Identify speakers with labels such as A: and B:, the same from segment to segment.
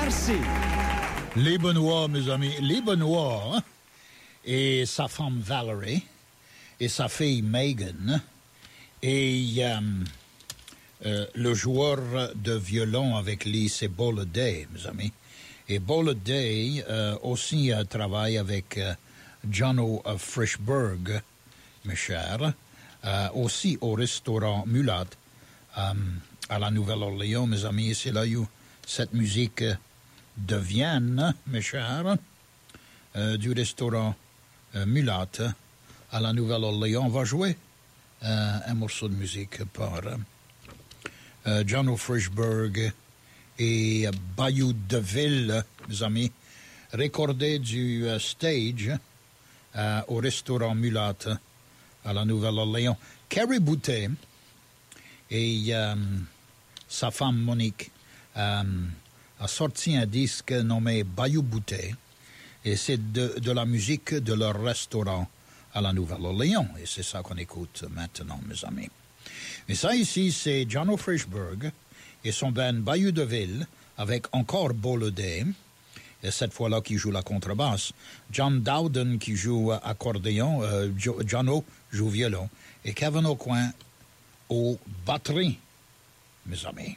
A: Merci.
B: Les Benoît, mes amis, les Benoît, hein? Et sa femme Valerie, et sa fille Megan, et le joueur de violon avec lui, c'est Bolliday, mes amis. Et Bolliday aussi travaille avec Jono Frischberg, mes chers, aussi au restaurant Mulat à la Nouvelle-Orléans, mes amis. C'est là où cette musique de Vienne, mes chers, du restaurant Mulat à la Nouvelle-Orléans. On va jouer un morceau de musique par Jono Frischberg et Bayou Deville, mes amis, recordé du stage au restaurant Mulat à la Nouvelle-Orléans. Carrie Boutet et sa femme Monique a sorti un disque nommé Bayou Boutet, et c'est de la musique de leur restaurant à la Nouvelle-Orléans, et c'est ça qu'on écoute maintenant, mes amis. Mais ça ici, c'est Jono Frischberg et son band Bayou Deville, avec encore Bolliday, et cette fois-là qui joue la contrebasse, John Dowden qui joue accordéon, Jono joue violon, et Kevin Aucoin aux batteries, mes amis.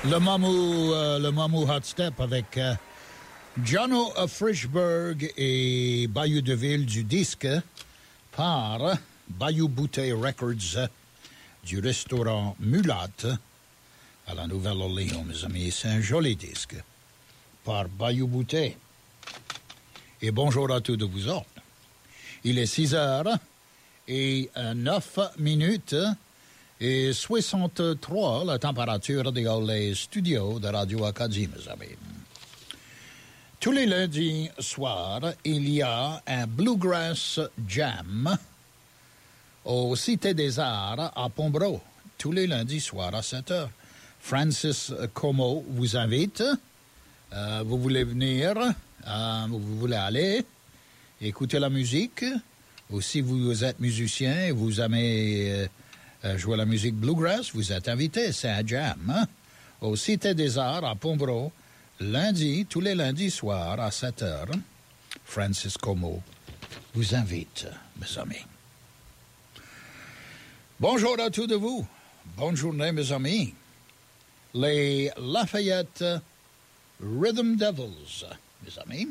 B: Le Mamou Hot Step avec Jono Frischberg et Bayou Deville du disque par Bayou Bouteille Records du restaurant Mulatte à la Nouvelle-Orléans, mes amis. C'est un joli disque par Bayou Bouteille. Et bonjour à tous de vous autres. Il est 6h et 9 minutes et 63 la température dans les studios de Radio Acadie, mes amis. Tous les lundis soirs, il y a un Bluegrass Jam au Cité des Arts à Pombro. Tous les lundis soirs à 7h. Francis Como vous invite. Vous voulez venir, vous voulez aller écouter la musique. Ou si vous êtes musicien et vous aimez jouer la musique Bluegrass, vous êtes invité. C'est un jam. Hein? Au Cité des Arts à Pombro. Lundi, tous les lundis soirs à 7h, Francis Como vous invite, mes amis. Bonjour à tous de vous. Bonne journée, mes amis. Les Lafayette Rhythm Devils, mes amis.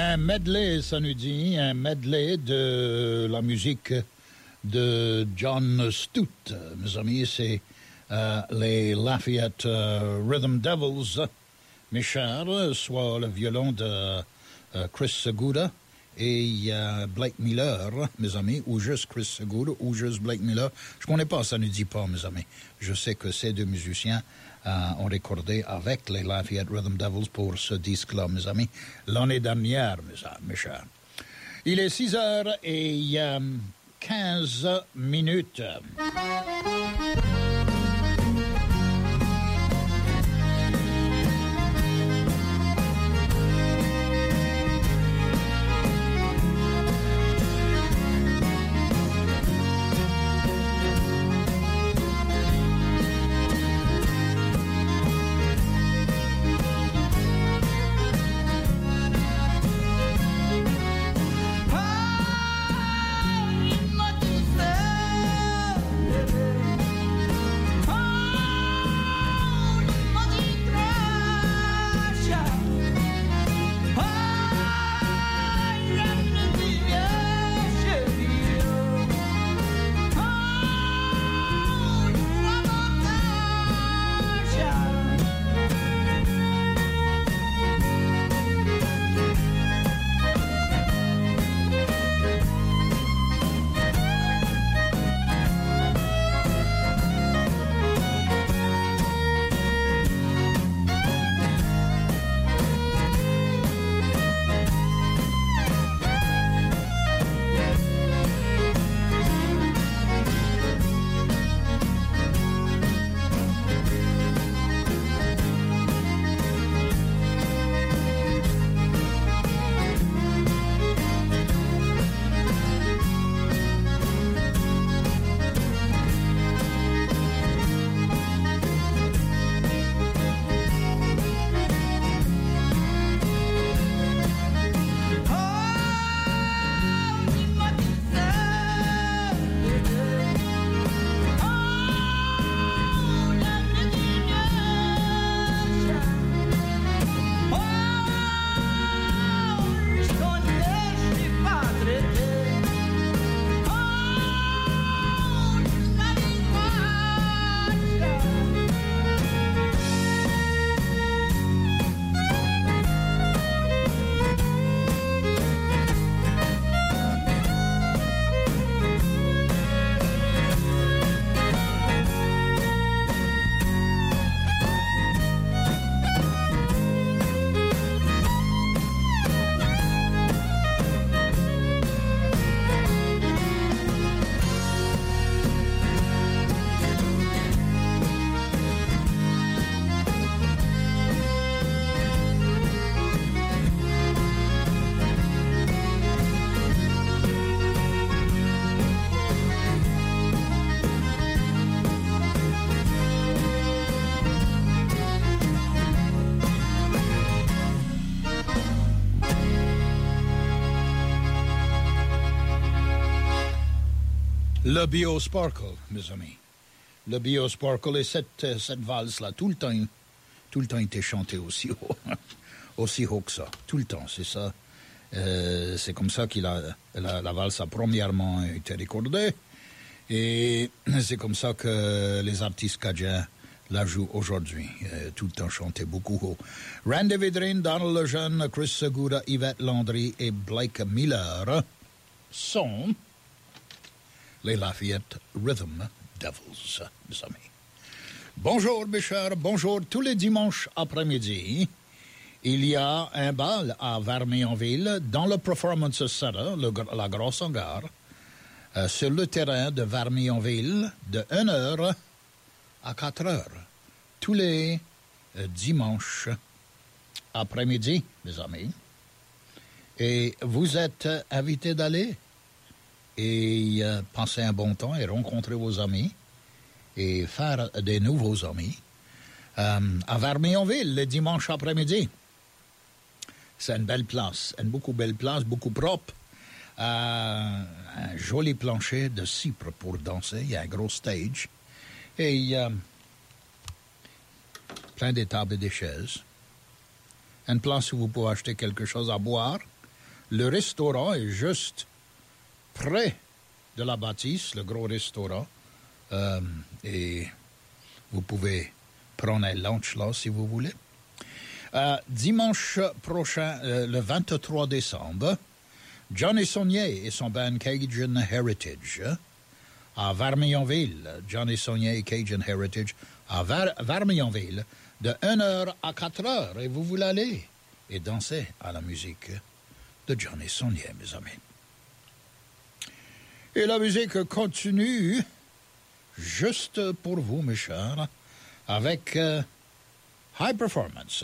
B: un medley, ça nous dit, un medley de la musique de John Stout. Mes amis, c'est les Lafayette Rhythm Devils, mes chers, soit le violon de Chris Segura et Blake Miller, mes amis, ou juste Chris Segura, ou juste Blake Miller. Je connais pas, ça ne dit pas, mes amis. Je sais que ces deux musiciens ont recordé avec les Lafayette Rhythm Devils pour ce disque-là, mes amis, l'année dernière, mes chers. Il est 6h15 minutes. Le Bio-Sparkle, mes amis. Le Bio-Sparkle et cette valse-là, tout le temps était chanté aussi haut, aussi haut que ça. Tout le temps, c'est ça. C'est comme ça que la valse a premièrement été recordée. Et c'est comme ça que les artistes cajun la jouent aujourd'hui. Tout le temps chanté beaucoup haut. Randy Vidrine, Donald Lejeune, Chris Segura, Yvette Landry et Blake Miller sont les Lafayette Rhythm Devils, mes amis. Bonjour, mes chers, bonjour. Tous les dimanches après-midi, il y a un bal à Vermionville dans le Performance Center, la grosse hangar, sur le terrain de Vermionville, de 1h à 4h, tous les dimanches après-midi, mes amis. Et vous êtes invités d'aller et passer un bon temps et rencontrer vos amis et faire des nouveaux amis à Vermionville le dimanche après-midi. C'est une belle place, une beaucoup belle place, beaucoup propre. Un joli plancher de cypre pour danser. Il y a un gros stage. Et plein de tables et des chaises. Une place où vous pouvez acheter quelque chose à boire Le restaurant est juste près de la bâtisse, le gros restaurant. Et vous pouvez prendre un lunch là si vous voulez. Dimanche prochain, le 23 décembre, Johnny Saunier et son band Cajun Heritage à Vermillonville. Johnny Saunier et Cajun Heritage à Vermillonville de 1h à 4h. Et vous voulez aller et danser à la musique de Johnny Saunier, mes amis. Et la musique continue juste pour vous, mes chers, avec High Performance.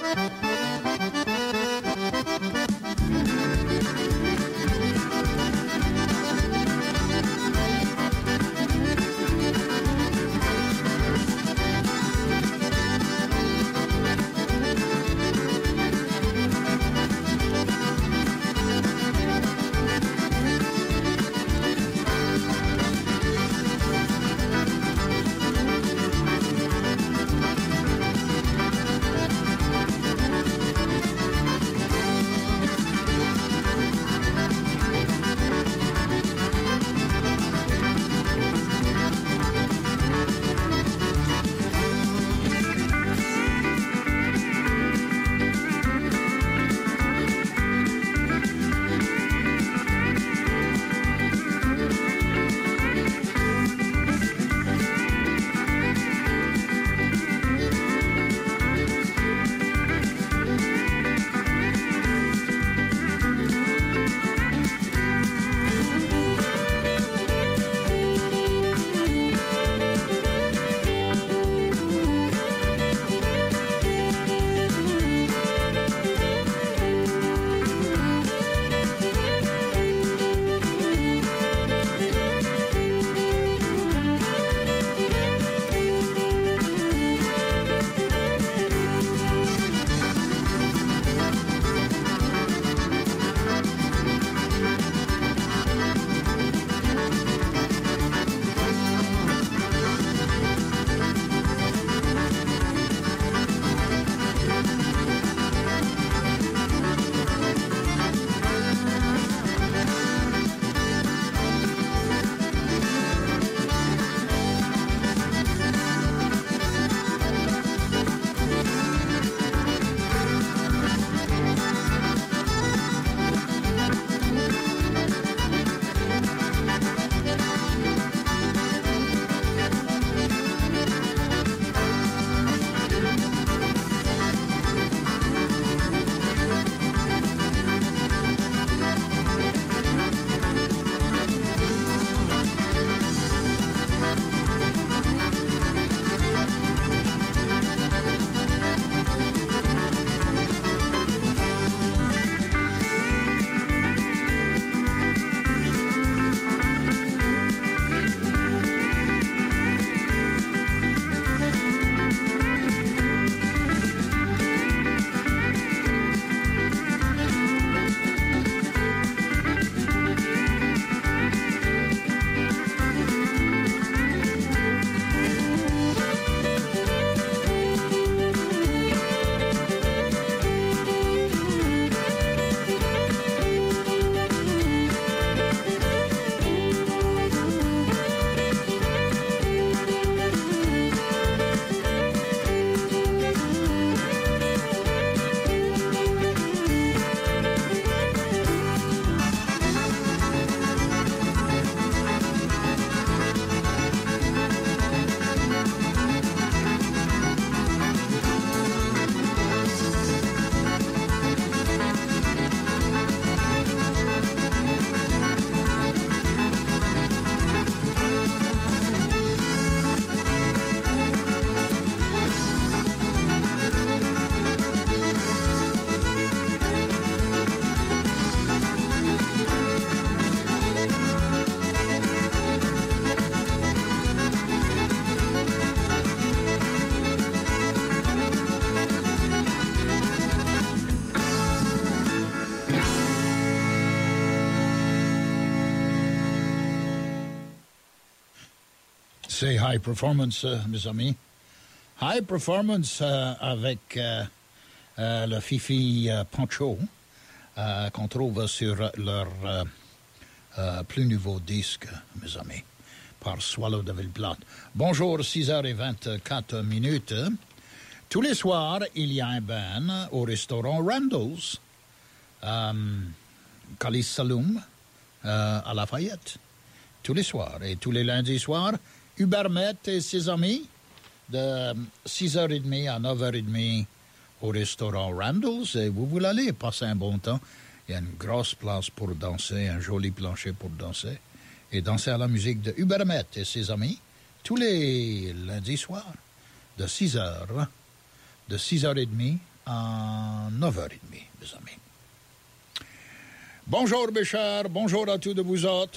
B: C'est High Performance, mes amis. High Performance avec le Fifi Pancho qu'on trouve sur leur plus nouveau disque, mes amis, par Swallow de Villeplate. Bonjour, 6h24. Tous les soirs, il y a un band au restaurant Randall's, Calice Saloon, à Lafayette. Tous les soirs. Et tous les lundis soirs, Hubert et ses amis, de 6h30 à 9h30 au restaurant Randall's. Et vous voulez aller passer un bon temps. Il y a une grosse place pour danser, un joli plancher pour danser. Et danser à la musique de Hubert et ses amis, tous les lundis soirs, de 6h30 à 9h30, mes amis. Bonjour, mes chers. Bonjour à tous de vous autres.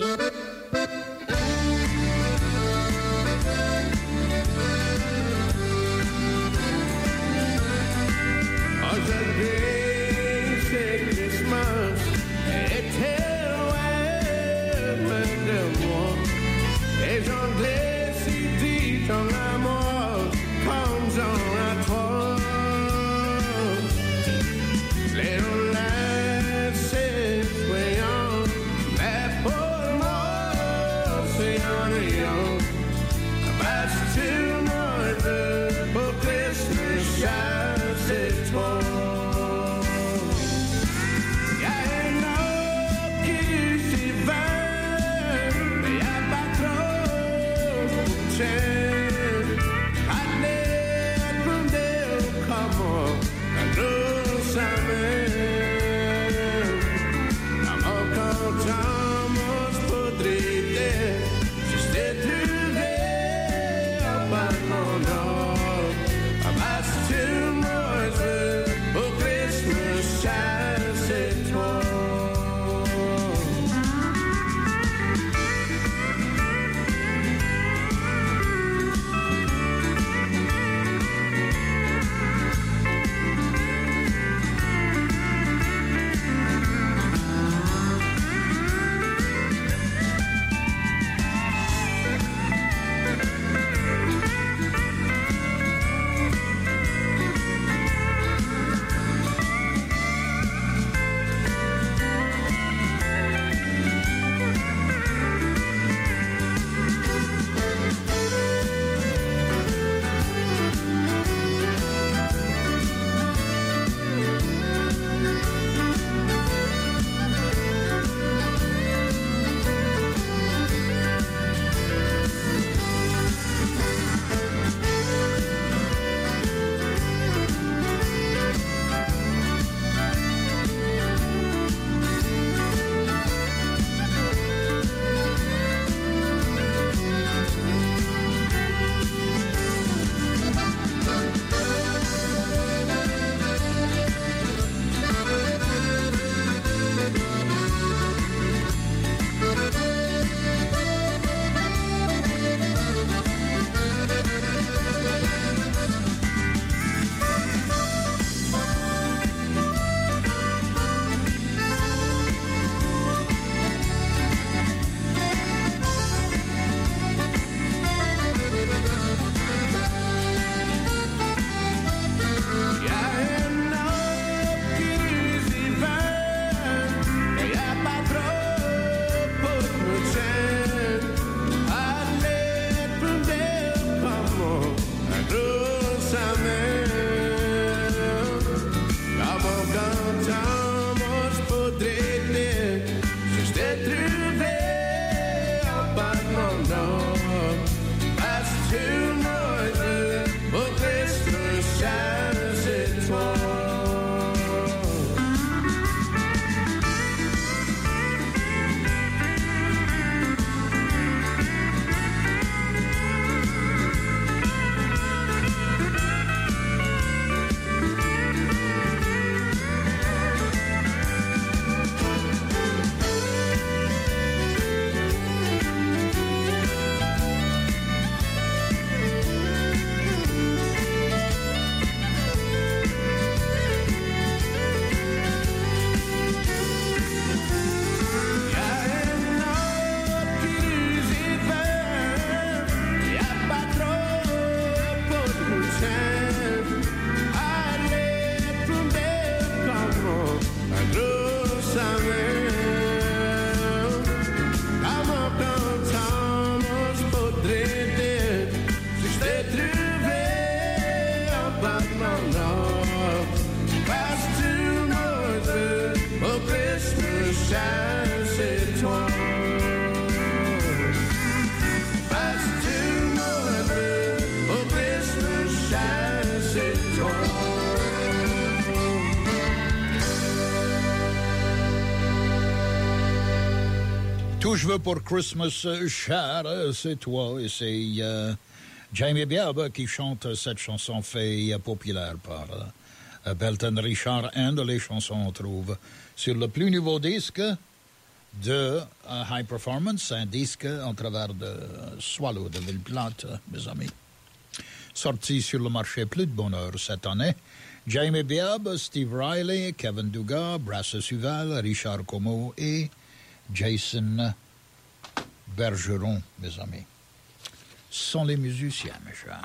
B: Tout je veux pour Christmas, cher, c'est toi. Et c'est Jamie Biab qui chante cette chanson faite populaire par Belton Richard and les chansons on trouve sur le plus nouveau disque de High Performance, un disque en travers de Swallow de Villeplante, mes amis. Sorti sur le marché plus de bonheur cette année. Jamie Biab, Steve Riley, Kevin Dugas, Brass Suval, Richard Como et Jason Bergeron, mes amis. Ce sont les musiciens, mes chers.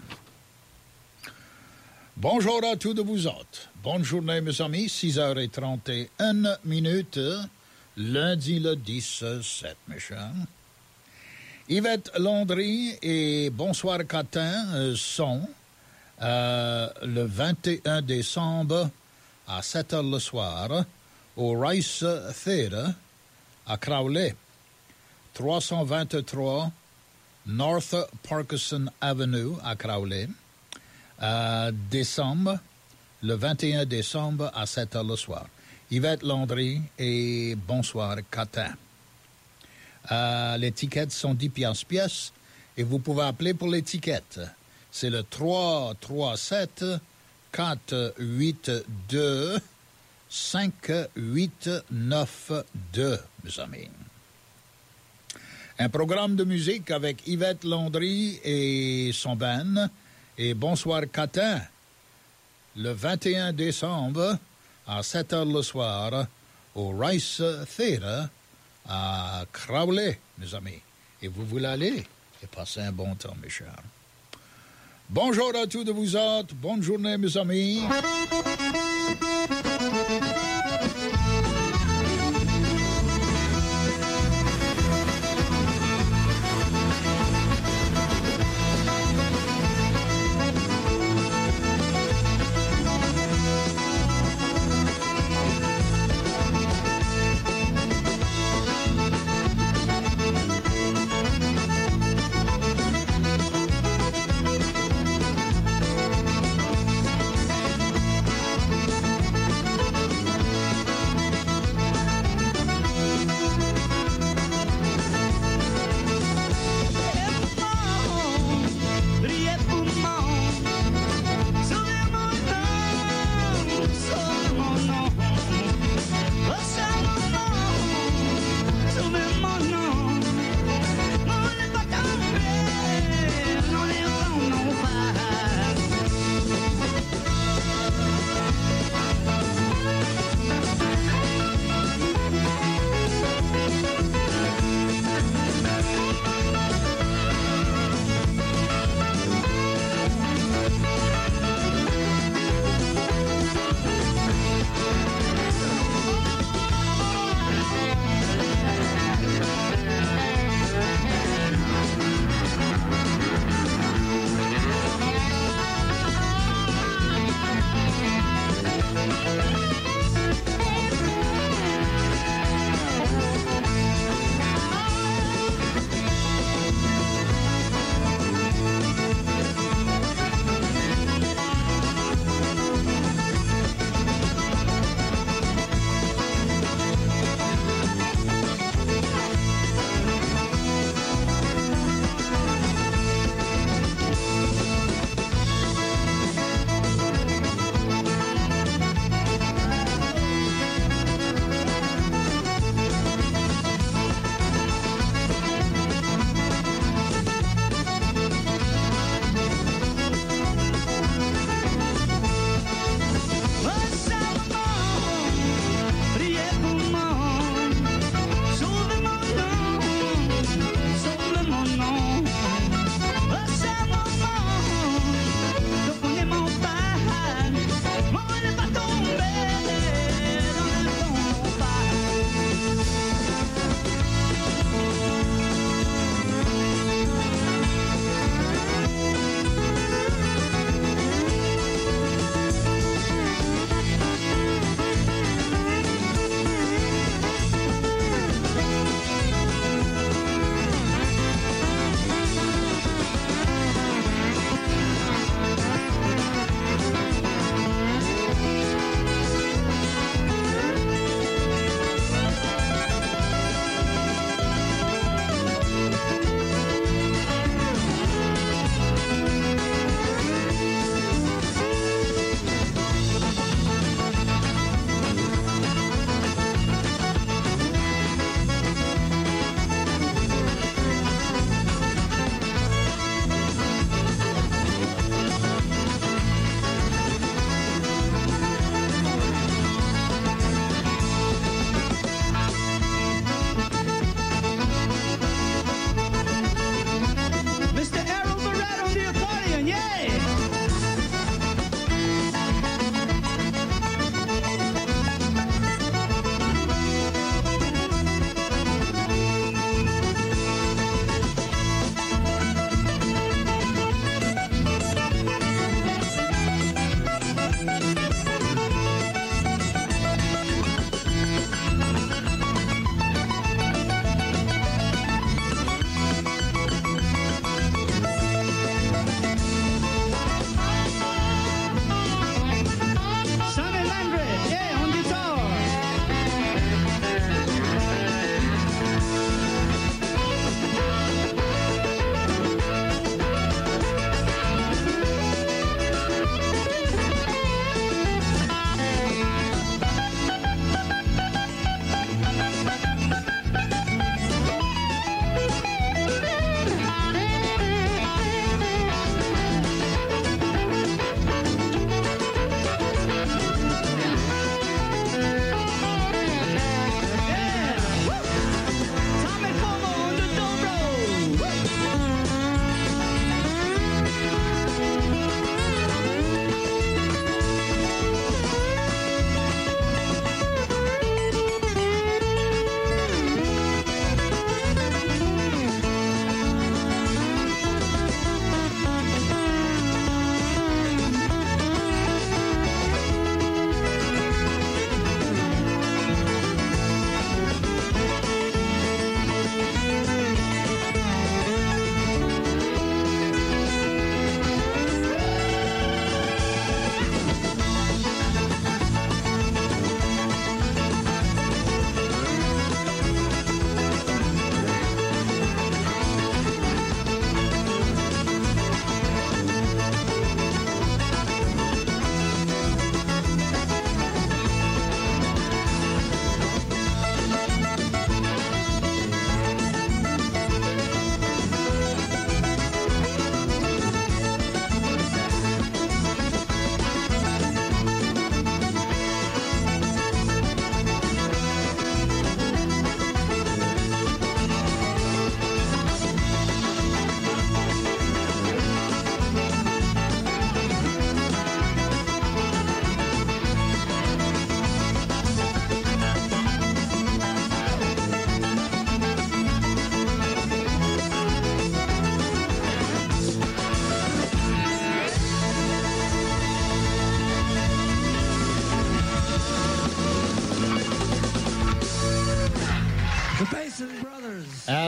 B: Bonjour à tous de vous autres. Bonne journée, mes amis. 6h31 minutes, lundi le 17, mes chers. Yvette Landry et Bonsoir Catin sont le 21 décembre à 7h le soir au Rice Theatre à Crowley, 323 North Parkinson Avenue à Crowley, décembre, le 21 décembre à 7h le soir. Yvette Landry et Bonsoir Catin. Les tickets sont 10 pièces et vous pouvez appeler pour les tickets. C'est le 337-482-5892, mes amis. Un programme de musique avec Yvette Landry et son band et Bonsoir Catin, le 21 décembre à 7h le soir au Rice Theatre à Crowley, mes amis. Et vous voulez aller et passer un bon temps, mes chers. Bonjour à tous de vous autres. Bonne journée, mes amis.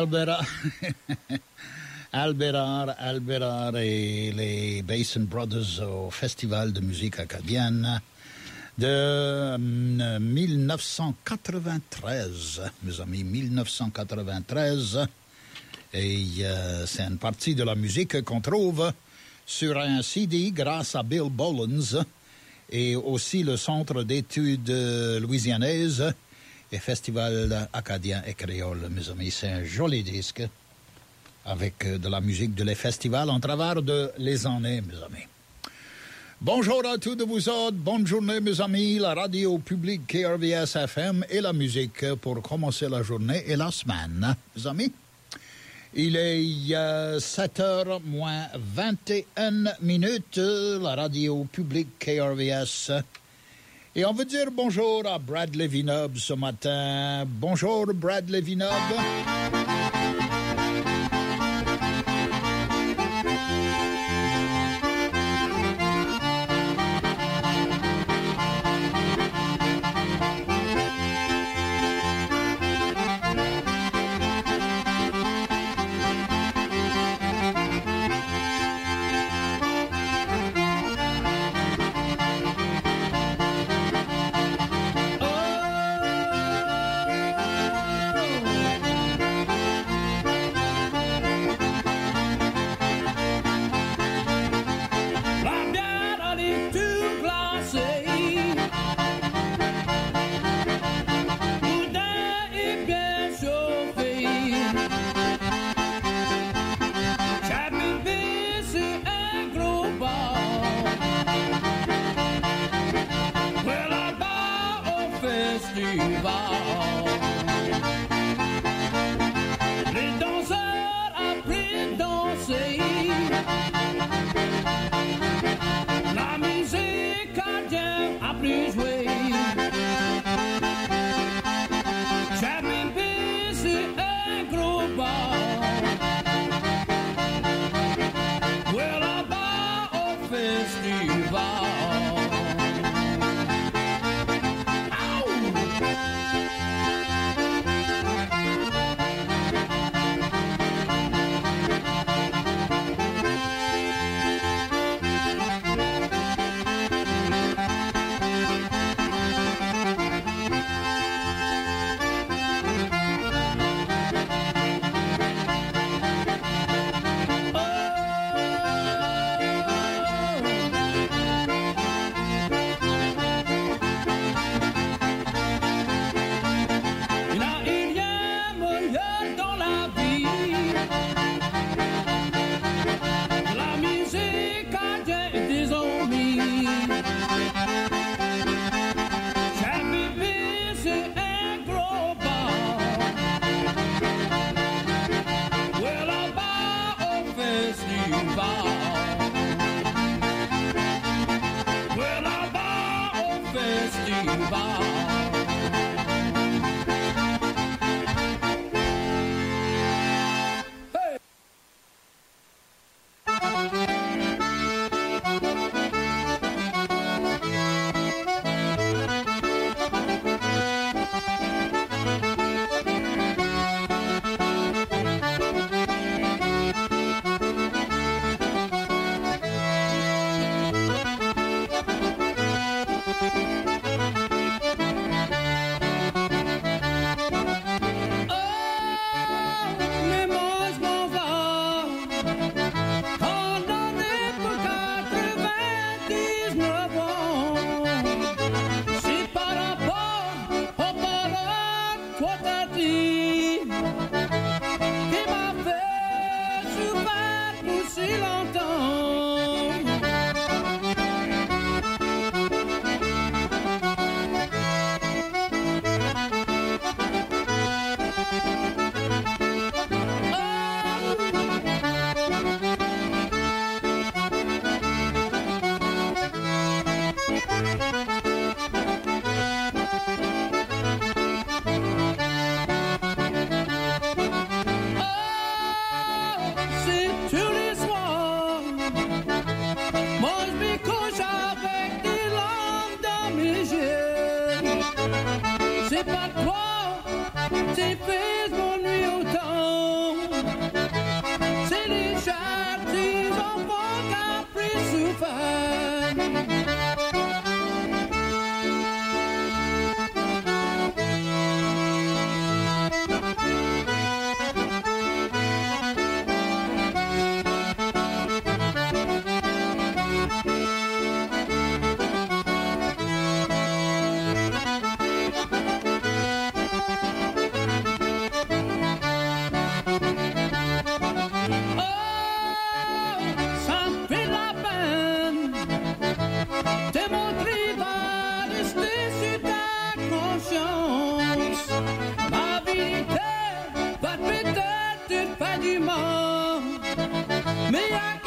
B: Albérard et les Basin Brothers au Festival de musique acadienne de 1993, mes amis, 1993. Et c'est une partie de la musique qu'on trouve sur un CD grâce à Bill Bollins et aussi le Centre d'études louisianaises et Festival acadien et créole, mes amis. C'est un joli disque avec de la musique de les festivals en travers de les années, mes amis. Bonjour à tous de vous autres, bonne journée, mes amis. La radio publique KRVS FM et la musique pour commencer la journée et la semaine, mes amis. Il est 7h moins 21 minutes, la radio publique KRVS. Et on veut dire bonjour à Bradley Vinob ce matin. Bonjour Bradley Vinob.
A: C'est pas toi, c'est fait mon nuit autant.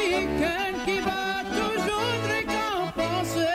A: quelqu'un qui va toujours te récompenser.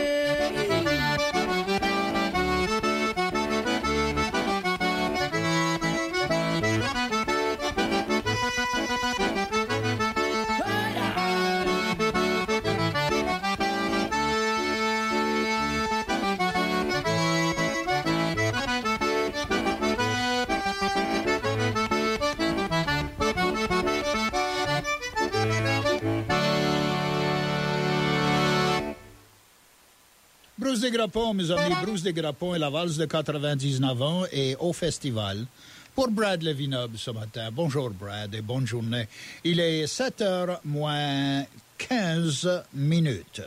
B: Bruce des Grappons, mes amis, Bruce des Grappons et la valse de 99 ans et au festival. Pour Brad Levinob ce matin. Bonjour Brad et bonne journée. Il est 7h moins 15 minutes.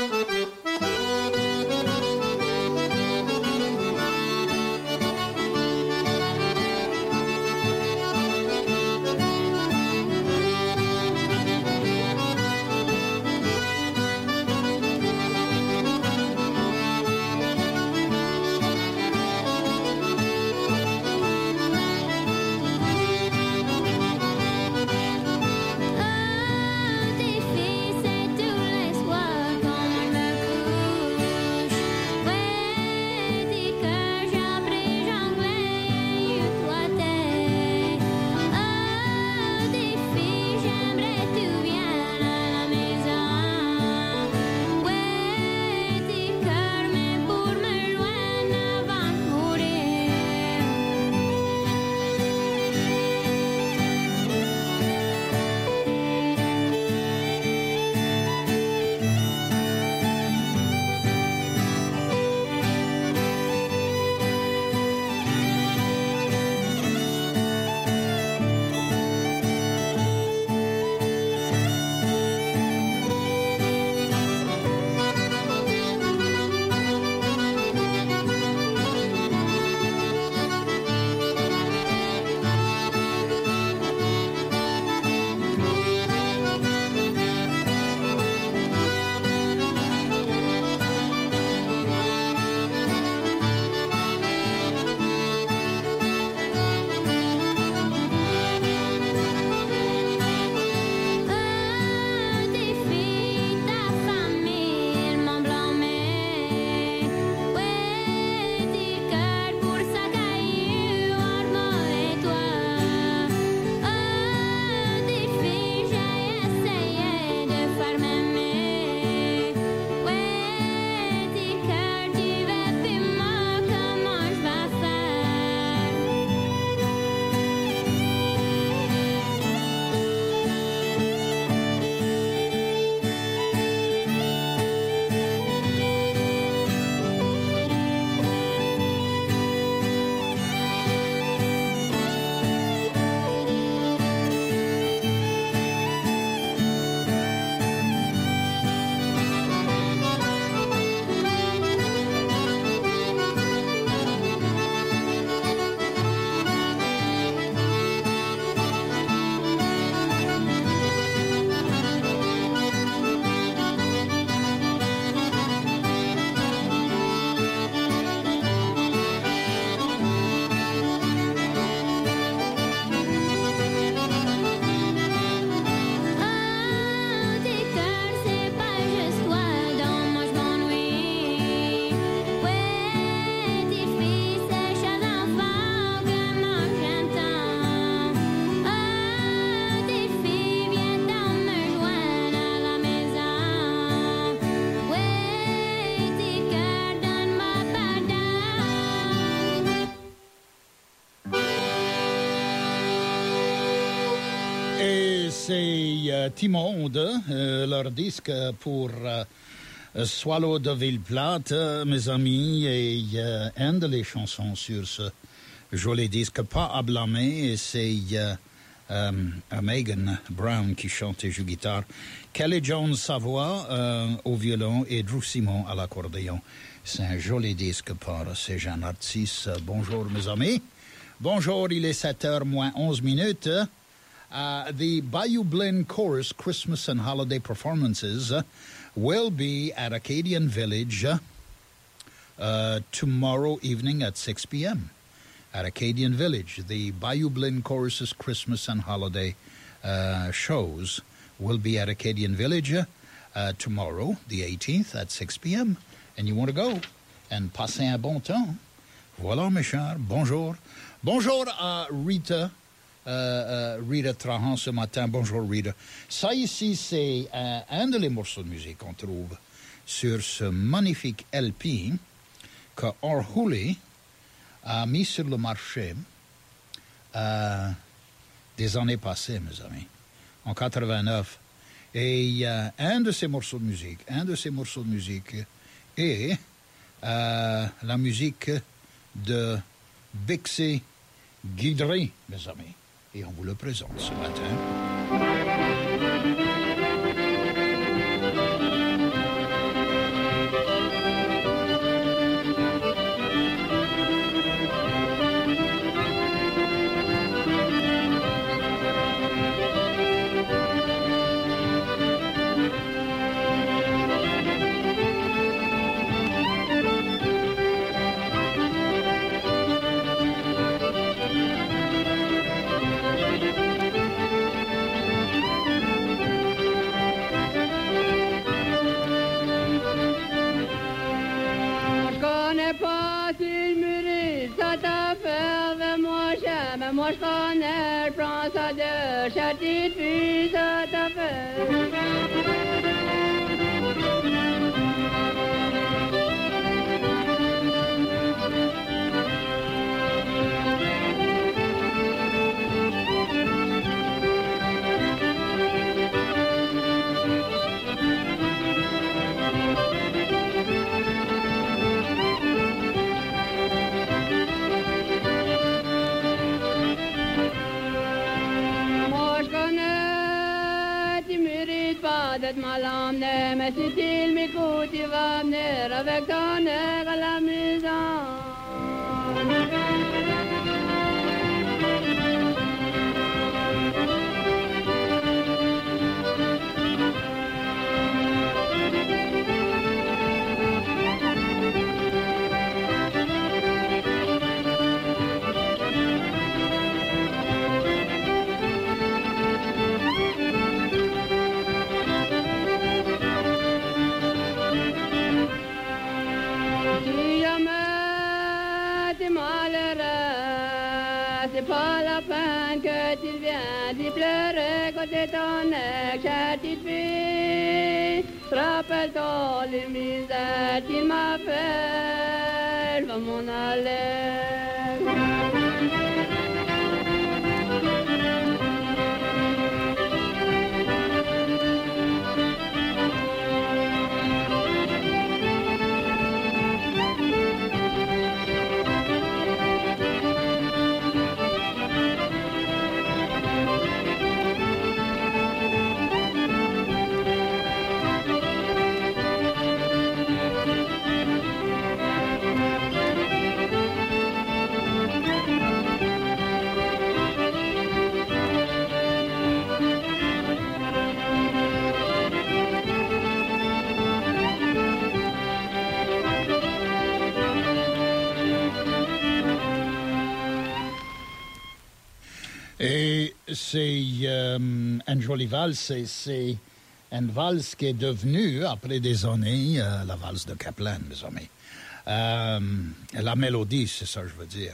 B: C'est Timonde, leur disque pour Swallow de Villeplate, mes amis, et une de les chansons sur ce joli disque, pas à blâmer, et c'est Megan Brown qui chante et joue guitare, Kelly Jones sa voix au violon et Drew Simon à l'accordéon. C'est un joli disque par ces jeunes artistes. Bonjour mes amis. Bonjour, il est 7h moins 11 minutes. The Bayou Blinn Chorus Christmas and Holiday Performances will be at Acadian Village tomorrow evening at 6 p.m. At Acadian Village, the Bayou Blinn Chorus's Christmas and Holiday shows will be at Acadian Village tomorrow, the 18th, at 6 p.m. And you want to go and passer un bon temps. Voilà, mes chers. Bonjour. Bonjour à Rita. Rita Trahan ce matin. Bonjour, Rita. Ça ici, c'est un de les morceaux de musique qu'on trouve sur ce magnifique LP que Orhuli a mis sur le marché des années passées, mes amis, en 89. Et un de ces morceaux de musique est la musique de Bixi Guidry, mes amis. Et on vous le présente ce matin.
C: Moi je connais le plan ça de châtie puis ça t'a fait. De mal emmener, mais si il m'écoute, il va venir avec ton air à la maison. Côté ton châtie de fille, rappelle-toi les misères qu'il m'a fait, je vais m'en aller.
B: Et c'est une jolie valse, c'est une valse qui est devenue, après des années, la valse de Kaplan, mes amis. La mélodie, c'est ça que je veux dire.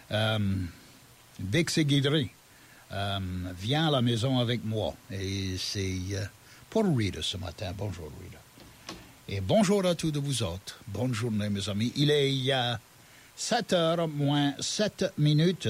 B: Bixi Guidry, viens à la maison avec moi. Et c'est pour Rita ce matin. Bonjour, Rita. Et bonjour à tous de vous autres. Bonne journée, mes amis. Il est 7h moins 7 minutes.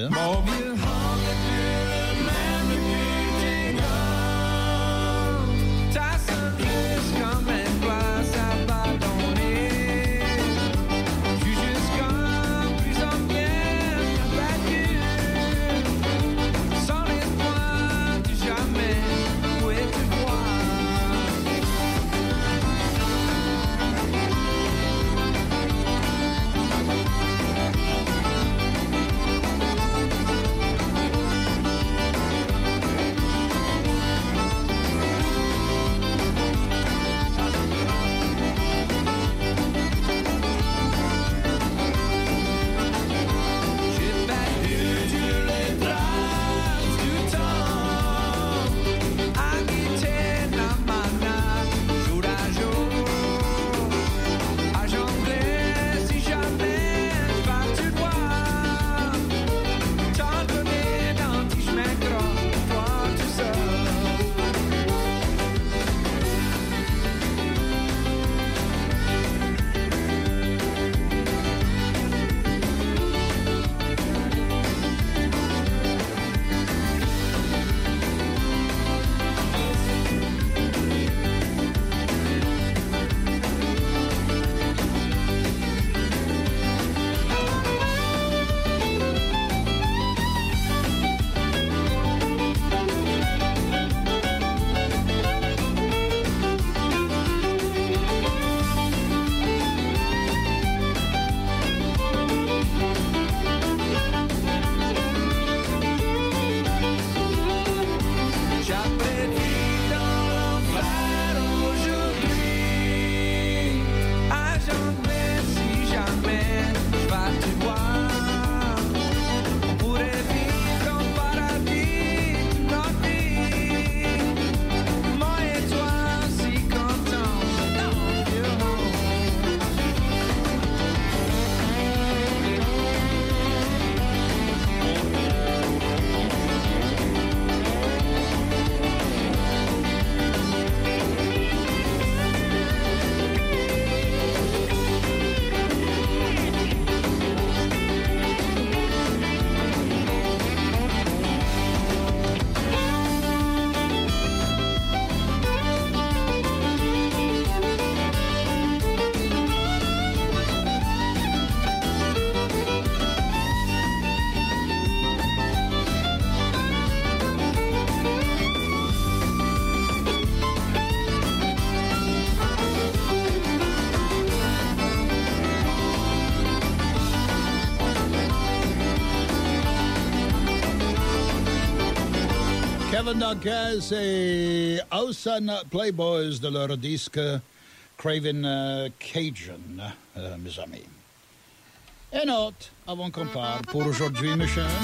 B: Kevin Duncan et Ocean Playboys de leur disque Craven Cajun, mes amis. Et note, avant qu'on part pour aujourd'hui, mes chers.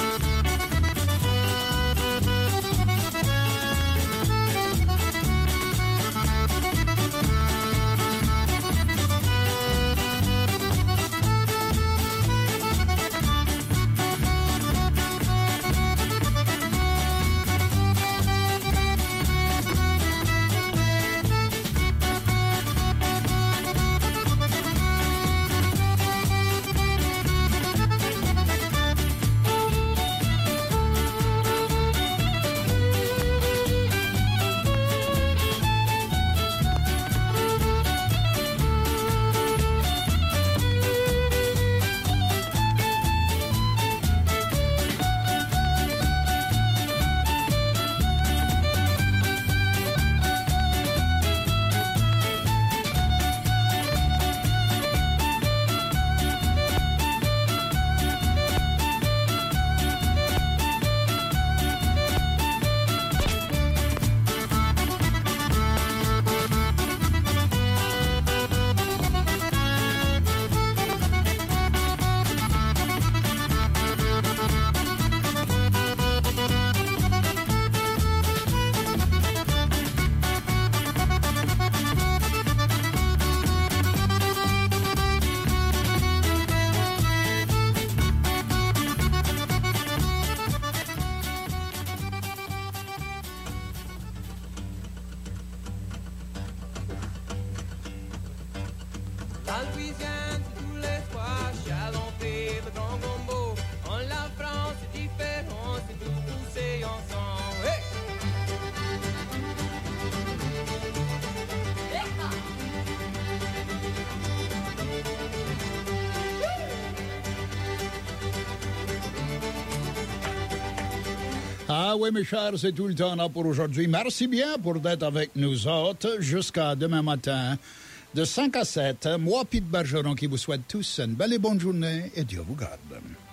B: Ah oui, mes chers, c'est tout le temps là pour aujourd'hui. Merci bien pour d'être avec nous autres jusqu'à demain matin de 5 à 7. Moi, Pete Bergeron, qui vous souhaite tous une belle et bonne journée et Dieu vous garde.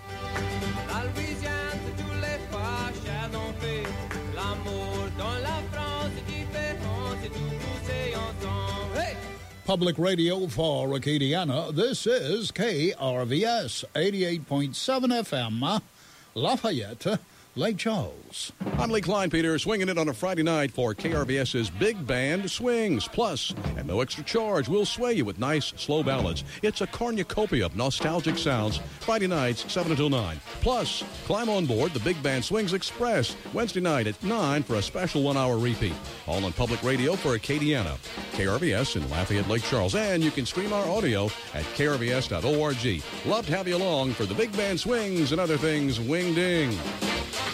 A: La Louisiane, c'est tous les fois, cher d'enfer. L'amour dans la France est différent, c'est tout poussé ensemble. Hey!
B: Public Radio for Acadiana, this is KRVS 88.7 FM, Lafayette, Lake Charles.
D: I'm Lee Kleinpeter, swinging it on a Friday night for KRVS's Big Band Swings. Plus, at no extra charge, we'll sway you with nice, slow ballads. It's a cornucopia of nostalgic sounds, Friday nights, 7 until 9. Plus, climb on board the Big Band Swings Express, Wednesday night at 9 for a special 1-hour repeat. All on Public Radio for Acadiana, KRVS in Lafayette, Lake Charles. And you can stream our audio at krvs.org. Love to have you along for the Big Band Swings and other things. Wing ding.